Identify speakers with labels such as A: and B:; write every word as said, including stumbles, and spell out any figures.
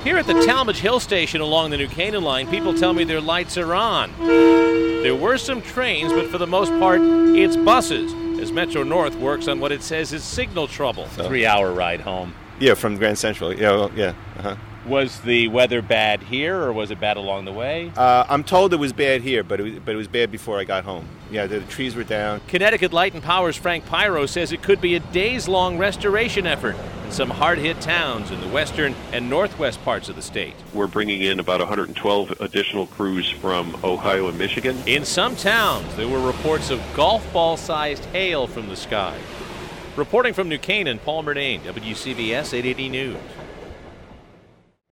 A: Here at the Talmadge Hill Station along the New Canaan line, people tell me their lights are on. There were some trains, but for the most part, it's buses, as Metro North works on what it says is signal trouble.
B: So. Three-hour ride home.
C: Yeah, from Grand Central. Yeah, well, yeah. Uh-huh.
B: Was the weather bad here, or was it bad along the way?
C: Uh, I'm told it was bad here, but it was, but it was bad before I got home. Yeah, the, the trees were down.
A: Connecticut Light and Power's Frank Pyro says it could be a days-long restoration effort in some hard-hit towns in the western and northwest parts of the state.
D: We're bringing in about one hundred twelve additional crews from Ohio and Michigan.
A: In some towns, there were reports of golf ball-sized hail from the sky. Reporting from New Canaan, Paul Murnane, W C B S eight eighty News.